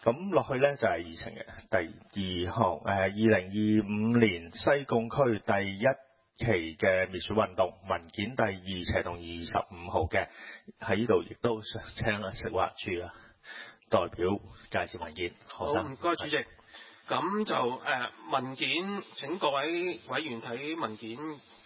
咁落去咧就係議程嘅第二項，2025年西貢區第一期嘅滅鼠運動文件第2/25號嘅，喺呢度亦都想請食環署代表介紹文件。 好，唔該主席。咁就文件請各位委員睇文件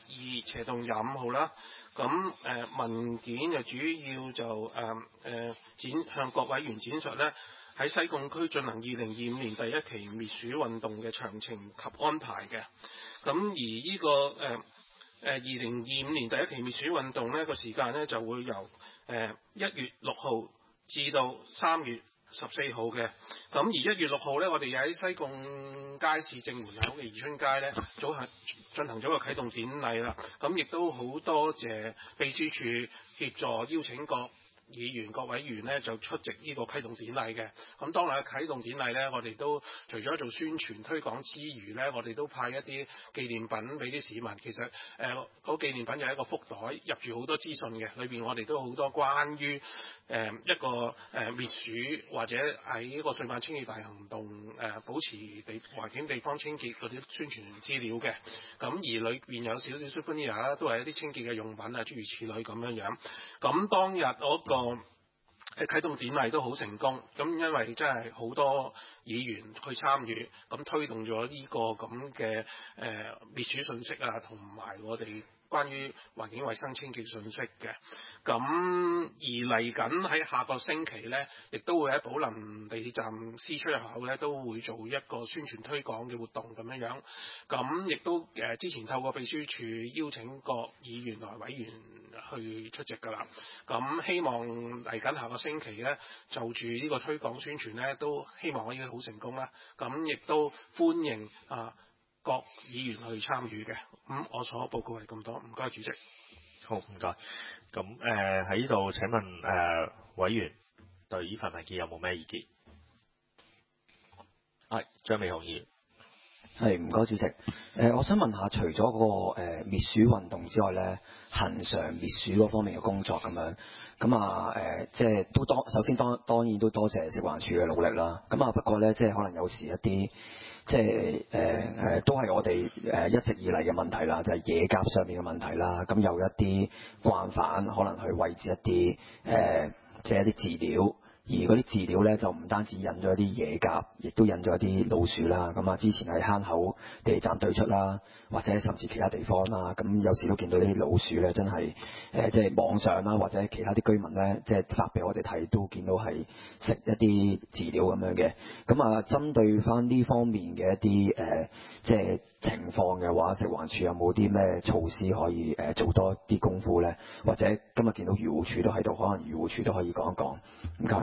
2/25號啦。咁文件就主要就向各委員展述咧喺西貢區進行2025年第一期滅鼠運動嘅詳情及安排嘅。咁而呢個2025年第一期滅鼠運動呢個時間呢，就會由1月6號至到3月14號嘅。咁而1月6號呢，我哋喺西貢街市正門口嘅宜春街呢，進行咗個啟動典禮啦。咁亦都好多謝秘書處協助邀請各議員各委員呢就出席呢個啟動典禮嘅。咁當日嘅啟動典禮呢，我哋都除咗做宣傳推廣之餘呢，我哋都派一啲紀念品俾啲市民。其實嗰紀念品有一個福袋，入住好多資訊嘅，裏邊我哋都好多關於一個滅鼠或者喺一個歲晚清潔大行動保持環境地方清潔嗰啲宣傳資料嘅。咁而裏邊有少少 souvenir 啦，都係一啲清潔嘅用品啊，諸如此類咁樣樣。咁當日嗰個啟動典禮都好成功，咁因為真係好多議員去參與，咁推動咗呢個咁嘅滅鼠信息啊，同埋我哋關於環境衛生清潔信息嘅。咁而嚟緊喺下個星期呢，亦都會喺寶林地鐵站 C 出入口呢，都會做一個宣傳推廣嘅活動咁樣樣。咁亦都之前透過秘書處邀請各議員同埋委員去出席㗎啦。咁希望嚟緊下個星期呢，就住呢個推廣宣傳呢，都希望可以好成功啦。咁亦都歡迎各議員去參與嘅。咁我所報告係咁多，唔該主席。 好，唔該。咁喺呢度請問委員對呢份文件有冇咩意見？係張美雄議員。 係，唔該主席。我想問下，除咗嗰個滅鼠運動之外咧，恆常滅鼠嗰方面嘅工作咁樣，即係首先當然都多謝食環署嘅努力啦。不過咧，即係可能有時一啲即係都係我哋一直以嚟嘅問題啦，就係野鴿上面嘅問題啦。咁有一啲慣犯可能去餵飼一啲即係一啲飼料。而嗰啲飼料咧就唔單止引咗一啲野鴿，亦都引咗一啲老鼠啦。咁之前喺坑口地鐵站對出啦，或者甚至其他地方啦，咁有時都見到啲老鼠咧，真係即係網上啦，或者其他啲居民咧，即係發俾我哋睇，都見到係食一啲飼料咁樣嘅。針對翻呢方面嘅一啲即係情況嘅話，食環署有冇啲咩措施可以做多啲功夫咧？或者今日見到漁護署都喺度，可能漁護署都可以講一講。唔該。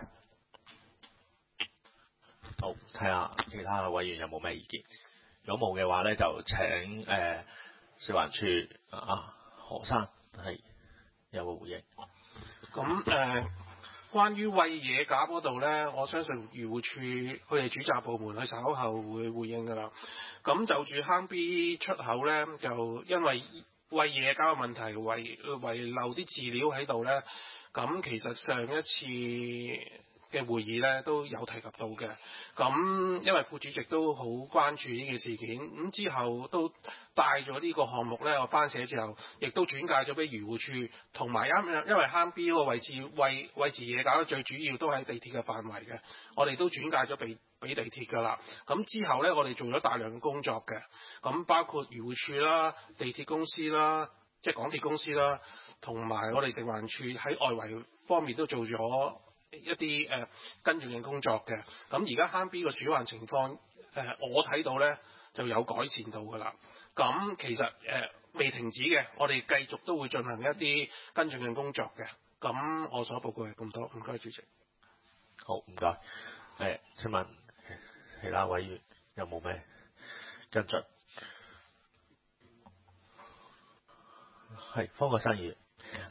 好，睇下其他委員有冇咩意見。如果冇嘅話咧，就請食環署何生係有個回應。 咁關於餵野鴿嗰度咧，我相信漁護署佢哋主責部門佢稍後會回應㗎啦。咁就住坑 B 出口咧，就因為餵野鴿嘅問題遺漏啲飼料喺度咧，咁其實上一次嘅會議咧都有提及到嘅。咁因為副主席都好關注呢件事件，咁之後都帶咗呢個項目咧，我頒寫之後，亦都轉介咗俾漁護署，同埋因為坑 B 嗰個位置餵飼野鴿最主要都喺地鐵嘅範圍嘅，我哋都轉介咗俾地鐵㗎啦。咁之後咧，我哋做咗大量嘅工作嘅，咁包括漁護署啦、地鐵公司啦、即係港鐵公司啦，同埋我哋食環署喺外圍方面都做咗一啲跟進嘅工作嘅。咁而家坑 B 個鼠患情況我睇到咧就有改善到㗎啦。咁其實未停止嘅，我哋繼續都會進行一啲跟進嘅工作嘅。咁我所報告係咁多，唔該主席。 好，唔該。請問其他委員有冇咩跟進？係方國珊議員。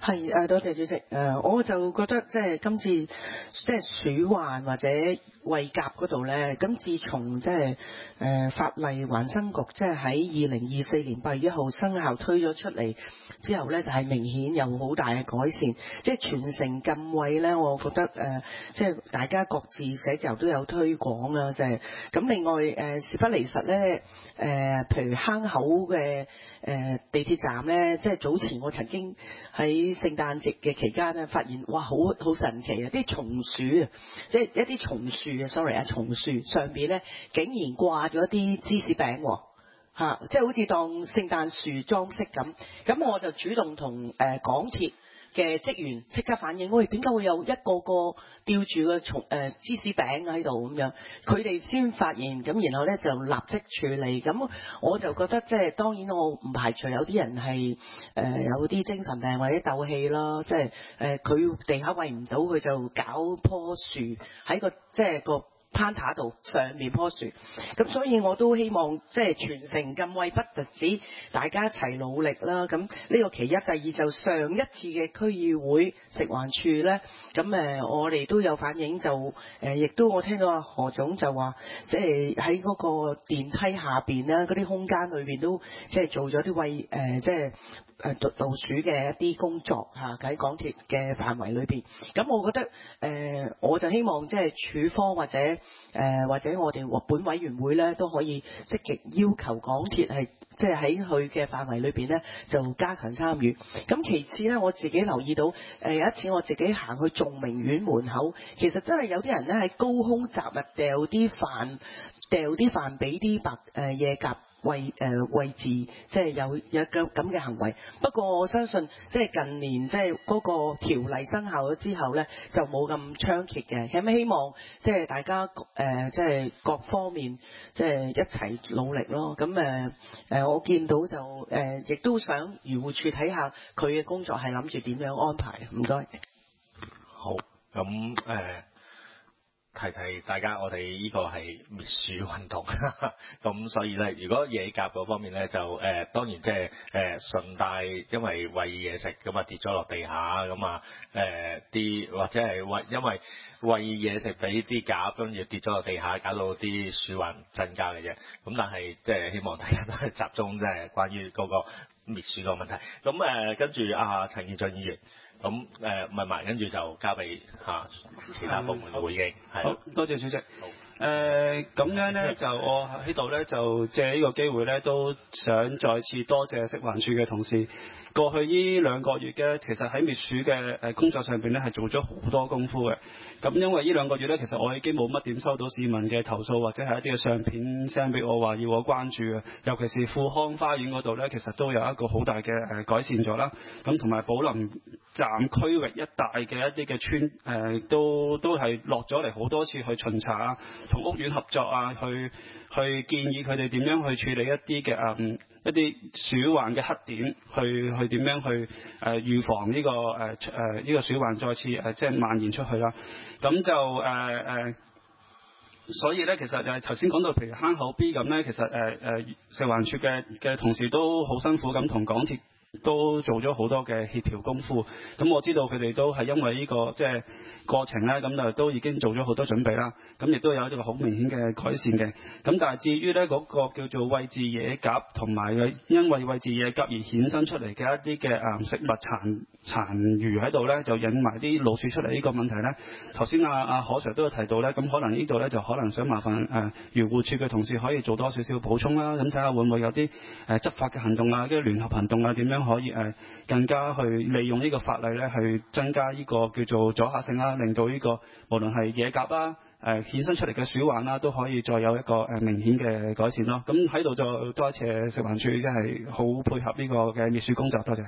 係多謝主席。我就覺得即係今次即係鼠患或者餵鴿嗰度咧，咁自從即係法例環生局即係喺2024年8月1號生效推咗出嚟之後咧，就係明顯有好大嘅改善。即係全城禁餵咧，我覺得即係大家各自寫字樓都有推廣啦，即係咁。另外事不離實咧，譬如坑口嘅地鐵站咧，即係早前我曾經喺聖誕節嘅期間咧，發現哇好神奇啊！啲松樹啊，即係一啲松樹啊，sorry啊，松樹上邊咧竟然掛咗啲芝士餅喎。即係好似當聖誕樹裝飾咁。咁我就主動同港鐵嘅職員即刻反映，喂，點解會有一個個吊住個芝士餅喺度咁樣？佢哋先發現，咁然後咧就立即處理。咁我就覺得即係當然我唔排除有啲人係有啲精神病或者鬥氣啦，即係佢地下餵唔到，佢就搞棵樹喺個即係個攀塔度上面棵樹，咁所以我都希望即係全城禁餵不特止，大家一齊努力啦。咁呢個其一，第二就上一次嘅區議會食環署咧，咁我哋都有反映，就亦都我聽到阿何總就話，即係喺嗰個電梯下邊咧，嗰啲空間裏邊都即係做咗啲餵即係老鼠嘅一啲工作喺港鐵嘅範圍裏邊。咁我覺得我就希望即係署方或者我哋本委員會咧都可以積極要求港鐵係即係喺佢嘅範圍裏邊咧就加強參與。咁其次咧，我自己留意到有一次我自己行去頌明苑門口，其實真係有啲人咧喺高空雜物掉啲飯俾啲野鴿餵飼，即係有咁嘅行為。不過我相信即係近年即係嗰個條例生效咗之後咧，就冇咁猖獗嘅。咁希望即係大家即係各方面即係一齊努力咯。咁我見到就亦都想漁護署睇下佢嘅工作係諗住點樣安排。唔該。 好，咁提提大家，我哋呢個係滅鼠運動，咁所以咧，如果野鴿嗰方面咧，就當然即係順帶，因為餵嘢食咁啊跌咗落地下，咁啊啲或者係因為餵嘢食俾啲鴿，跟住跌咗落地下，搞到啲鼠患增加嘅啫。咁但係即係希望大家都係集中即係關於嗰個滅鼠個問題。咁跟住陳建俊議員。咁問埋，跟住就交俾其他部門嘅回應。 好，多謝主席。 好。 咁樣咧就我喺度咧就借呢個機會咧都想再次多謝食環署嘅同事。過去呢2個月嘅，其實喺滅鼠嘅工作上邊咧係做咗好多功夫嘅。咁因為呢2個月咧，其實我已經冇乜點收到市民嘅投訴或者係一啲嘅相片 send 俾我話要我關注嘅。尤其是富康花園嗰度咧，其實都有一個好大嘅改善咗啦。咁同埋寶林站區域一帶嘅一啲嘅村都係落咗嚟好多次去巡查啊，同屋苑合作啊，去建議佢哋點樣去處理一啲嘅一啲鼠患嘅黑點，去點樣去預防呢個鼠患再次即係蔓延出去啦。咁就所以咧，其實頭先講到譬如坑口 B 咁咧，其實食環署嘅同事都好辛苦咁同港鐵都做咗好多嘅協調功夫。咁我知道佢哋都係因為呢個即係過程咧，咁就都已經做咗好多準備啦。咁亦都有一個好明顯嘅改善嘅。咁但係至於咧嗰個叫做餵飼野鴿同埋因為餵飼野鴿而衍生出嚟嘅一啲嘅食物殘餘喺度咧，就引埋啲老鼠出嚟呢個問題咧。頭先阿何 Sir 都有提到咧，咁可能呢度咧就可能想麻煩漁護署嘅同事可以做多少少補充啦。咁睇下會唔會有啲執法嘅行動啊，跟住聯合行動啊，點樣可以更加去利用呢個法例咧，去增加呢個叫做阻嚇性啦，令到呢個無論係野鴿啦、衍生出嚟嘅鼠患啦，都可以再有一個明顯嘅改善咯。咁喺度就多謝食環署，真係好配合呢個嘅滅鼠工作，多謝。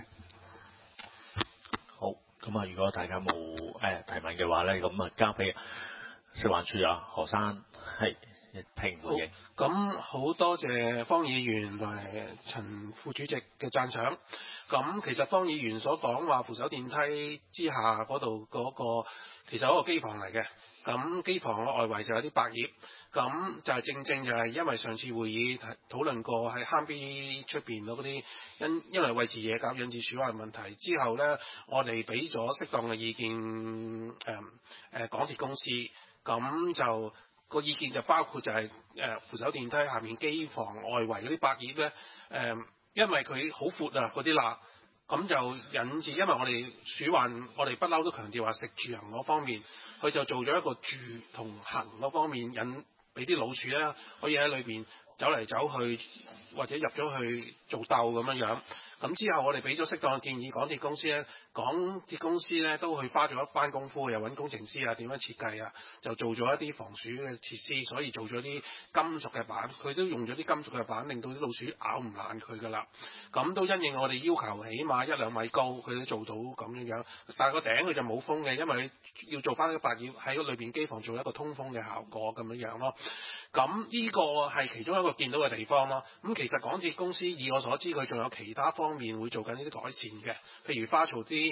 好，咁如果大家冇提問嘅話咧，咁交俾食環署何生係一併回應。 咁好多謝方議員同埋陳副主席嘅讚賞。咁其實方議員所講話扶手電梯之下嗰度嗰個其實係一個機房嚟嘅。 咁機房嘅外圍就有啲白葉，咁就係正就係因為上次會議討論過喺坑邊出邊嗰啲因為位置野鴿引致鼠患問題之後咧，我哋俾咗適當嘅意見港鐵公司，咁就個意見就包括就係扶手電梯下面機房外圍嗰啲白葉咧，因為佢好闊啊嗰啲罅。咁就引致，因為我哋鼠患，我哋不嬲都強調話食住行嗰方面，佢就做咗一個住同行嗰方面，俾啲老鼠咧可以喺裏邊走嚟走去，或者入咗去做竇咁樣。咁之後我哋俾咗適當嘅建議，港鐵公司咧都去花咗一番功夫，又揾工程師啊點樣設計啊，就做咗一啲防鼠嘅設施，所以做咗啲金屬嘅板，佢都用咗啲金屬嘅板，令到啲老鼠咬唔爛佢噶啦。咁都因應我哋要求，起碼1-2米高，佢都做到咁樣。但係個頂佢就冇風嘅，因為要做翻個白葉喺裏邊機房做一個通風嘅效果咁樣咯。咁呢個係其中一個見到嘅地方咯。咁其實港鐵公司以我所知，佢仲有其他方面會做緊呢啲改善嘅，譬如花槽啲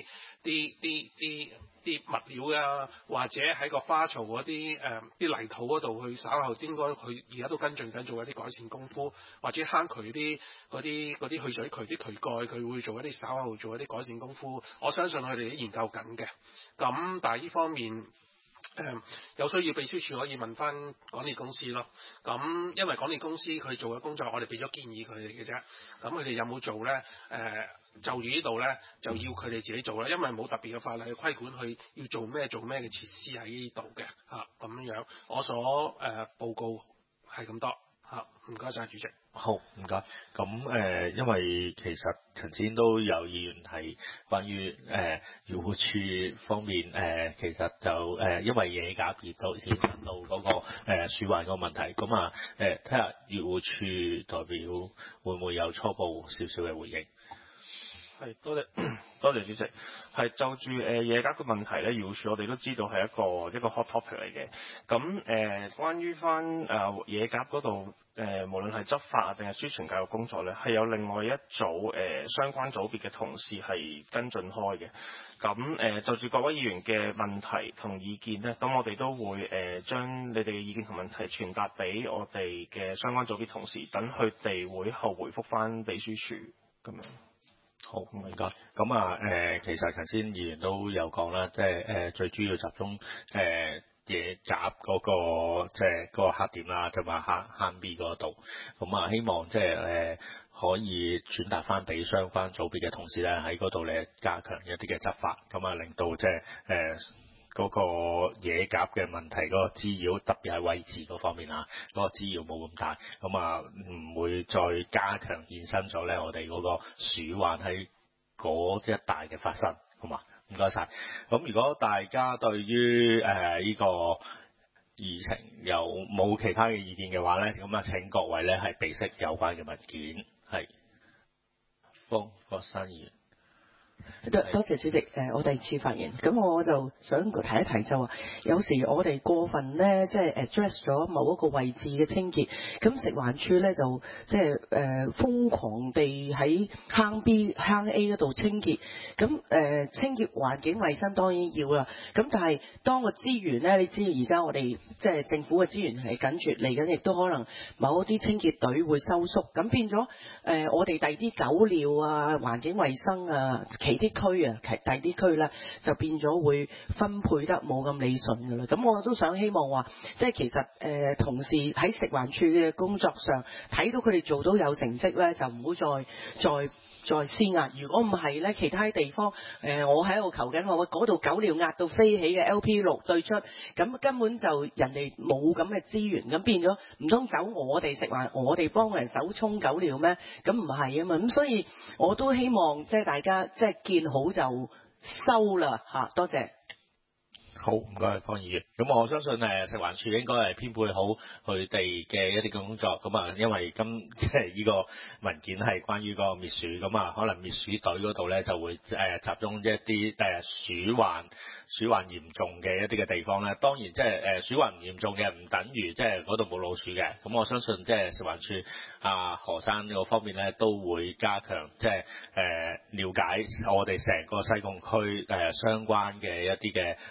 物料啊，或者喺個花槽嗰啲泥土嗰度去稍後應該佢而家都跟進緊做一啲改善功夫，或者坑渠嗰啲去水渠啲渠蓋，佢會做一啲稍後做一啲改善功夫。我相信佢哋都研究緊嘅。咁但係呢方面。有需要秘書處可以問翻港鐵公司咯。咁因為港鐵公司佢做嘅工作，我哋俾咗建議佢哋嘅啫。咁佢哋有冇做呢？就住呢度呢，就要佢哋自己做啦。因為冇特別嘅法例去規管佢要做咩嘅設施喺呢度嘅嚇咁樣。我所報告係咁多嚇，唔該晒主席。 好，唔該。咁因為其實頭先都有議員係關於漁護署方面其實就因為野鴿而導致到嗰個鼠患個問題。咁啊睇下漁護署代表會唔會有初步少少嘅回應？ 係，多謝主席。係就住野鴿嘅問題咧，漁護署我哋都知道係一個 hot topic 嚟嘅。咁關於翻野鴿嗰度無論係執法定係宣傳教育工作咧，係有另外一組相關組別嘅同事係跟進開嘅。咁就住各位議員嘅問題同意見咧，咁我哋都會將你哋嘅意見同問題傳達俾我哋嘅相關組別同事，等佢哋會後回覆翻秘書處咁樣。 好，唔該。咁啊，其實頭先議員都有講啦，即係最主要集中野鴿嗰個即係嗰個黑點啦，同埋坑 B 嗰度。咁啊，希望即係可以轉達翻俾相關組別嘅同事咧，喺嗰度咧加強一啲嘅執法，咁啊令到即係嗰個野鴿嘅問題嗰個滋擾，特別係位置嗰方面啊，嗰個滋擾冇咁大，咁啊唔會再加強衍生咗咧我哋嗰個鼠患喺嗰一帶嘅發生，好嘛？唔該晒。咁如果大家對於呢個議程有冇其他嘅意見嘅話咧，咁啊請各位咧係備悉有關嘅文件，係方國珊議員。 多謝主席，我第二次發言，咁我就想提一提就話，有時我哋過分咧，即係 address 咗某一個位置嘅清潔，咁食環署咧就即係瘋狂地喺坑 B、坑 A 嗰度清潔，咁清潔環境衛生當然要啦，咁但係當個資源咧，你知道而家我哋即係政府嘅資源係緊絀，嚟緊亦都可能某一啲清潔隊會收縮，咁變咗我哋第二啲狗尿啊、環境衛生啊。其啲區啊，第啲區咧就變咗會分配得冇咁理順㗎啦。咁我都想希望話，即係其實同事喺食環署嘅工作上睇到佢哋做到有成績咧，就唔好再施壓。如果唔係咧，其他地方我喺度求緊我嗰度狗尿壓到飛起嘅 LP6 對出，咁根本就人哋冇咁嘅資源，咁變咗唔通走我哋食環，我哋幫人手沖狗尿咩？咁唔係啊嘛。咁所以我都希望即係大家即係見好就收啦嚇。多謝。 好，唔該方議員。咁我相信食環署應該係編配好佢哋嘅一啲工作。咁啊，因為即係呢個文件係關於個滅鼠，咁啊可能滅鼠隊嗰度咧就會集中一啲鼠患嚴重嘅一啲嘅地方咧。當然即係鼠患唔嚴重嘅唔等於即係嗰度冇老鼠嘅。咁我相信即係食環署何生嗰方面咧都會加強即係了解我哋成個西貢區相關嘅一啲嘅衞生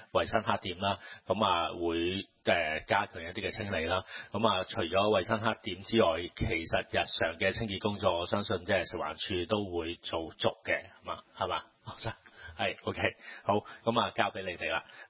生黑點啦，咁啊會加強一啲嘅清理啦。咁啊除咗衞生黑點之外，其實日常嘅清潔工作，我相信即係食環署都會做足嘅，係嘛？學生係 OK 好，咁啊交俾你哋啦。